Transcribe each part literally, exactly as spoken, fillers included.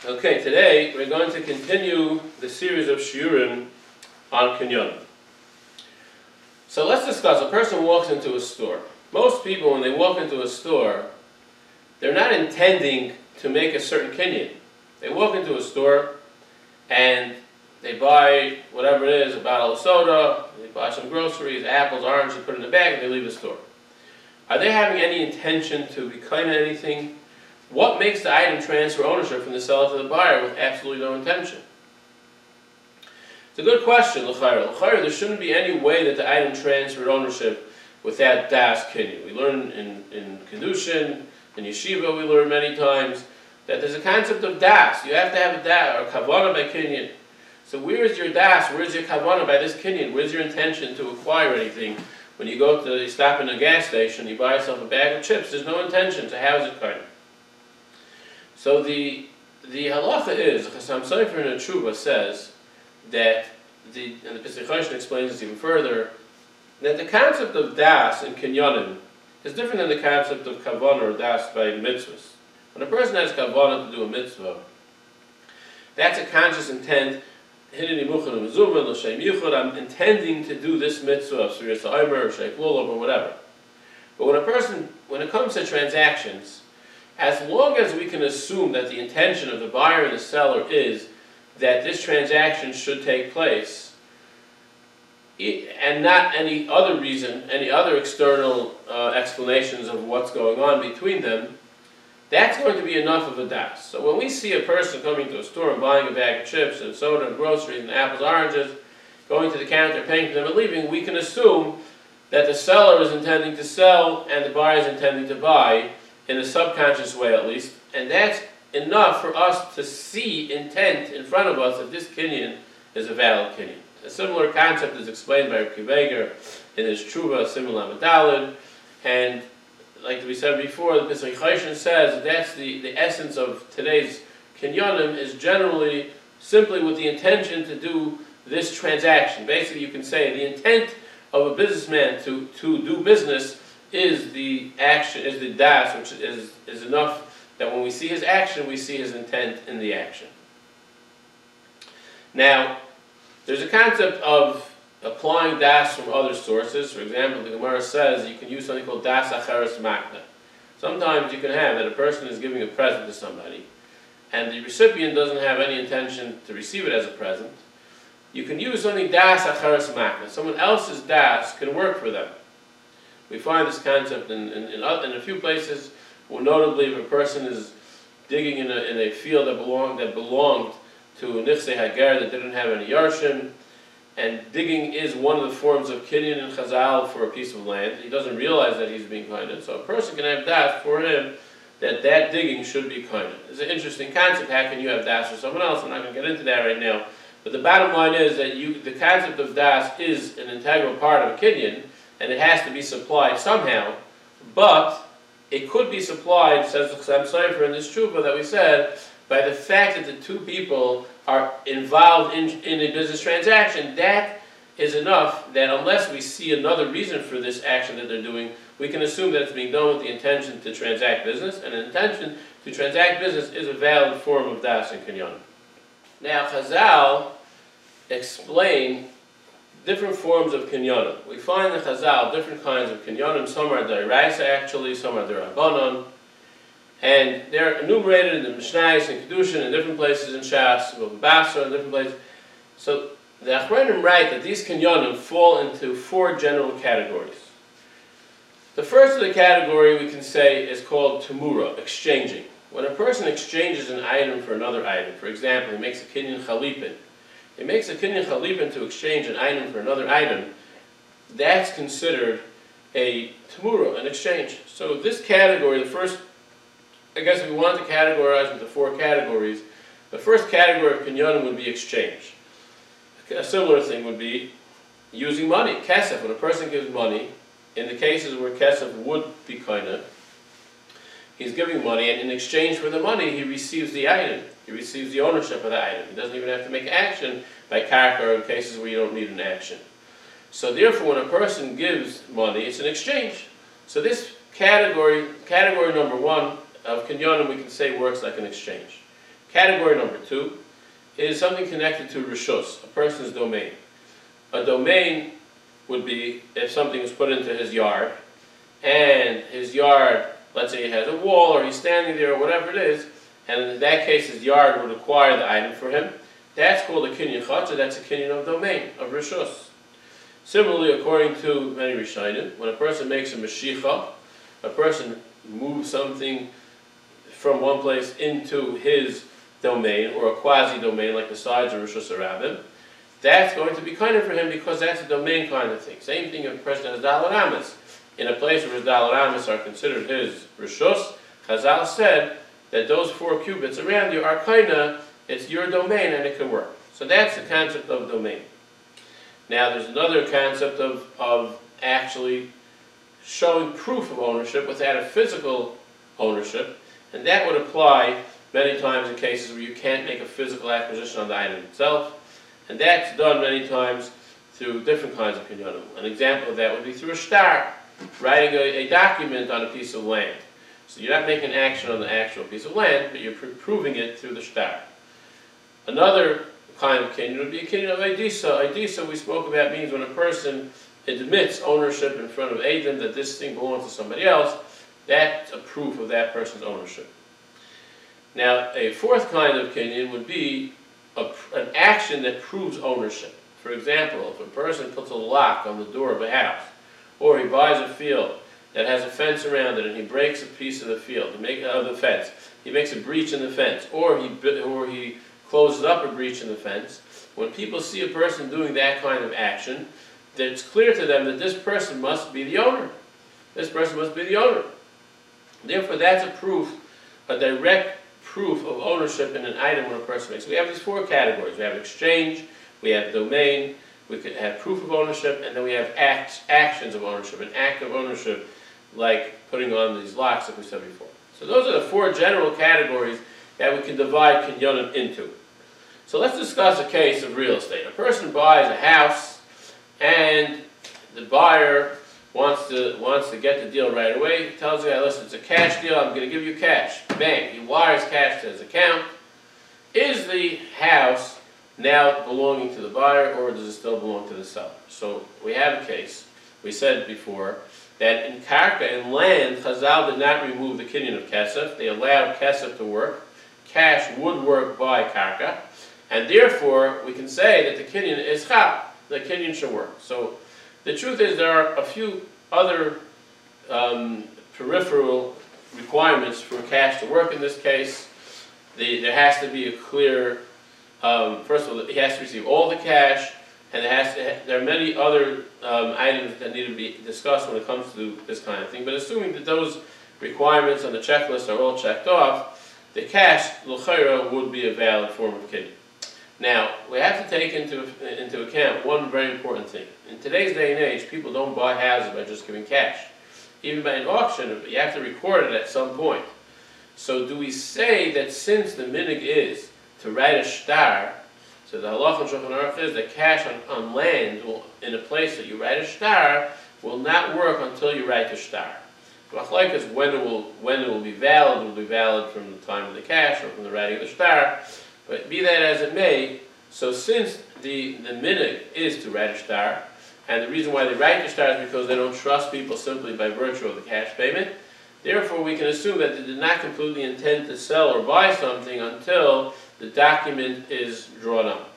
Okay, today we're going to continue the series of shiurim on kinyonim. So let's discuss, a person walks into a store. Most people, when they walk into a store, they're not intending to make a certain kinyan. They walk into a store and they buy whatever it is, a bottle of soda, they buy some groceries, apples, oranges, put it in the bag, and they leave the store. Are they having any intention to be kind of anything? What makes the item transfer ownership from the seller to the buyer with absolutely no intention? It's a good question, l'chayra. L'chayra, there shouldn't be any way that the item transferred ownership without das kinyan. We learn in, in Kedushin, in Yeshiva, we learn many times that there's a concept of das. You have to have a das, or kavanah by kinyan. So where is your das? Where is your kavanah by this kinyan? Where's your intention to acquire anything? When you go to, you stop in a gas station, you buy yourself a bag of chips, there's no intention to house it kind of. So the the halacha is, Chassam Sofer in a Tshuva says that, the, and the Pesach Choshen explains this even further, that the concept of das in kinyonim is different than the concept of kavanah or das by mitzvahs. When a person has kavanah to do a mitzvah, that's a conscious intent. I'm intending to do this mitzvah of Surya Sa'imer or Sheikh Lulav or whatever. But when a person, when it comes to transactions, as long as we can assume that the intention of the buyer and the seller is that this transaction should take place, and not any other reason, any other external uh, explanations of what's going on between them, that's going to be enough of a das. So when we see a person coming to a store and buying a bag of chips and soda and groceries and apples, oranges, going to the counter, paying for them and leaving, we can assume that the seller is intending to sell and the buyer is intending to buy, in a subconscious way at least, and that's enough for us to see intent in front of us that this kinyan is a valid kinyan. A similar concept is explained by Rabbi Kiveger in his Tshuva, similar Medalid, and like we said before, the Pesach Choshen says that that's the, the essence of today's kinyonim is generally simply with the intention to do this transaction. Basically, you can say the intent of a businessman to, to do business is the action, is the das, which is, is enough that when we see his action, we see his intent in the action. Now, there's a concept of applying das from other sources. For example, the Gemara says you can use something called das acheres makna. Sometimes you can have that a person is giving a present to somebody, and the recipient doesn't have any intention to receive it as a present. You can use something das acheres makna. Someone else's das can work for them. We find this concept in, in, in, in a few places, well, notably if a person is digging in a, in a field that belonged, that belonged to a nichsei hager that didn't have any yarshim, and digging is one of the forms of kinyan and chazal for a piece of land. He doesn't realize that he's being kinded, so a person can have das for him that that digging should be kinded. It's an interesting concept. How can you have das for someone else? I'm not going to get into that right now. But the bottom line is that you, the concept of das is an integral part of a kinyan, and it has to be supplied somehow, but it could be supplied, says the Chassam Sofer in this Tshuva that we said, by the fact that the two people are involved in, in a business transaction. That is enough that unless we see another reason for this action that they're doing, we can assume that it's being done with the intention to transact business, and an intention to transact business is a valid form of das and kinyan. Now, Chazal explain different forms of kinyanim. We find in Chazal different kinds of kinyanim. Some are d'oraisa actually, some are d'rabbanan, and they're enumerated in the Mishnayos and Kedushin in different places in Shas, Basra in different places. So the Achronim write that these kinyanim fall into four general categories. The first of the category we can say is called tamura, exchanging. When a person exchanges an item for another item, for example, he makes a kinyan chalipin. He makes a kinyan chalipin to exchange an item for another item. That's considered a tamura, an exchange. So this category, the first, I guess if we want to categorize into four categories, the first category of kinyanim would be exchange. A similar thing would be using money, kesef. When a person gives money, in the cases where kesef would be kinyan, he's giving money, and in exchange for the money, he receives the item. He receives the ownership of the item. He doesn't even have to make action by karka or in cases where you don't need an action. So therefore, when a person gives money, it's an exchange. So this category, category number one of kinyanim, we can say works like an exchange. Category number two is something connected to rishus, a person's domain. A domain would be if something is put into his yard, and his yard, let's say he has a wall, or he's standing there, or whatever it is, and in that case his yard would acquire the item for him. That's called a kinyan chatzah, that's a kinyan of domain, of rishus. Similarly, according to many Rishonim, when a person makes a meshicha, a person moves something from one place into his domain, or a quasi-domain like the sides of Rishus Harabim, that's going to be kind of for him because that's a domain kind of thing. Same thing if a person has Daled Amas. In a place where his Daled Amas are considered his Rishus, Chazal said that those four cubits around you are kind of, it's your domain and it can work. So that's the concept of domain. Now there's another concept of, of actually showing proof of ownership without a physical ownership, and that would apply many times in cases where you can't make a physical acquisition on the item itself, and that's done many times through different kinds of kinyanim. An example of that would be through a shtar, writing a, a document on a piece of land. So you're not making action on the actual piece of land, but you're pr proving it through the shtar. Another kind of kinyan would be a kinyan of Eidisa. Eidisa we spoke about means when a person admits ownership in front of Eidim that this thing belongs to somebody else. That's a proof of that person's ownership. Now, a fourth kind of kinyan would be a, an action that proves ownership. For example, if a person puts a lock on the door of a house, or he buys a field that has a fence around it and he breaks a piece of the field, to make, of the fence, he makes a breach in the fence, or he, or he closes up a breach in the fence, when people see a person doing that kind of action, that it's clear to them that this person must be the owner. This person must be the owner. Therefore, that's a proof, a direct proof of ownership in an item when a person makes. We have these four categories. We have exchange, we have domain, we could have proof of ownership, and then we have acts, actions of ownership, an act of ownership, like putting on these locks that we said before. So those are the four general categories that we can divide kinyanim into. So let's discuss a case of real estate. A person buys a house, and the buyer wants to wants to get the deal right away. He tells the guy, listen, it's a cash deal, I'm going to give you cash. Bang, he wires cash to his account. Is the house now belonging to the buyer, or does it still belong to the seller? So we have a case, we said before, that in karka, in land, Chazal did not remove the kinyan of kesef. They allowed kesef to work. Cash would work by karka, and therefore we can say that the kinyan is chal. The kinyan should work. So the truth is there are a few other um, peripheral requirements for cash to work in this case. The, there has to be a clear, um, first of all, he has to receive all the cash, and there, has to, there are many other um, items that need to be discussed when it comes to this kind of thing. But assuming that those requirements on the checklist are all checked off, the cash, l'chayra, would be a valid form of kinyan. Now, we have to take into, into account one very important thing. In today's day and age, people don't buy houses by just giving cash. Even by an auction, you have to record it at some point. So do we say that since the minig is to write a shtar, so the halach and Shulchan Aruch is that cash on, on land will, in a place that you write a shtar will not work until you write the shtar. Machlokes is when it will when it will be valid. It will be valid from the time of the cash or from the writing of the shtar. But be that as it may, so since the, the minig is to write a shtar, and the reason why they write the shtar is because they don't trust people simply by virtue of the cash payment, therefore we can assume that they did not completely intend to sell or buy something until the document is drawn up.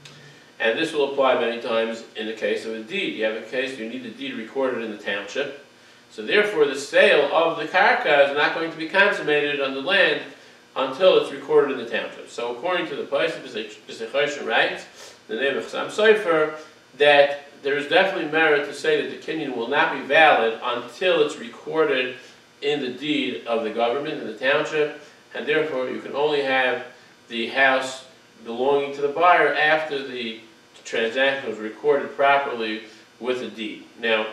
And this will apply many times in the case of a deed. You have a case, you need the deed recorded in the township. So therefore the sale of the karka is not going to be consummated on the land until it's recorded in the township. So according to the Paisah B'Sechoshen writes, the name of Chassam Sofer, that there is definitely merit to say that the kinyan will not be valid until it's recorded in the deed of the government, in the township, and therefore you can only have the house belonging to the buyer after the transaction was recorded properly with a deed. Now,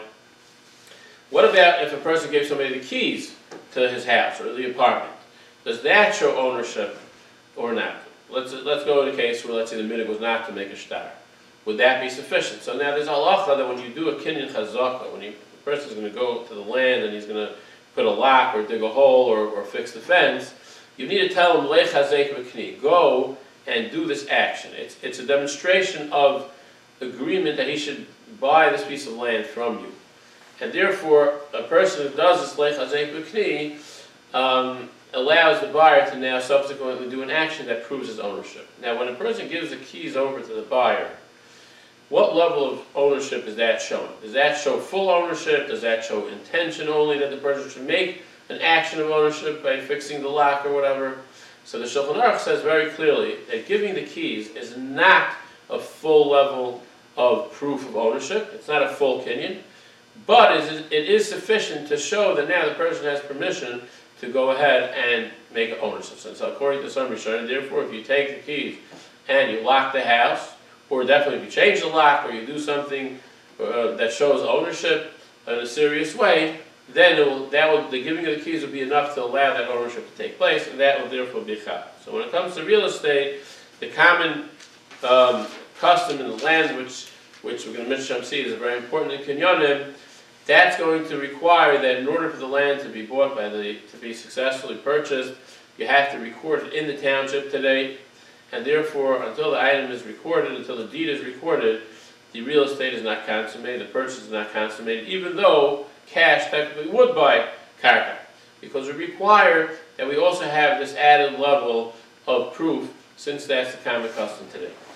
what about if a person gave somebody the keys to his house or the apartment? Does that show ownership or not? Let's, let's go to a case where, let's say, the minig was not to make a shtar. Would that be sufficient? So now there's a halacha that when you do a kinyan chazaka, when you, the person is going to go to the land and he's going to put a lock or dig a hole or, or fix the fence, you need to tell him, Lech hazek v'kni, go and do this action. It's, it's a demonstration of agreement that he should buy this piece of land from you. And therefore, a person who does this Lech hazek v'kni um, allows the buyer to now subsequently do an action that proves his ownership. Now, when a person gives the keys over to the buyer, what level of ownership is that showing? Does that show full ownership? Does that show intention only that the person should make an action of ownership by fixing the lock or whatever? So the Shulchan Aruch says very clearly that giving the keys is not a full level of proof of ownership. It's not a full kinyan, but it is sufficient to show that now the person has permission to go ahead and make an ownership. So according to some Rishonim, therefore, if you take the keys and you lock the house, or definitely if you change the lock, or you do something uh, that shows ownership in a serious way, then it will, that will, the giving of the keys will be enough to allow that ownership to take place, and that will therefore be chal. So when it comes to real estate, the common um, custom in the land, which which we're going to mention, see, is very important in Kinyanim, that's going to require that in order for the land to be bought by the, to be successfully purchased, you have to record it in the township today, and therefore, until the item is recorded, until the deed is recorded, the real estate is not consummated, the purchase is not consummated, even though cash technically would buy karka, because we require that we also have this added level of proof, since that's the common custom today.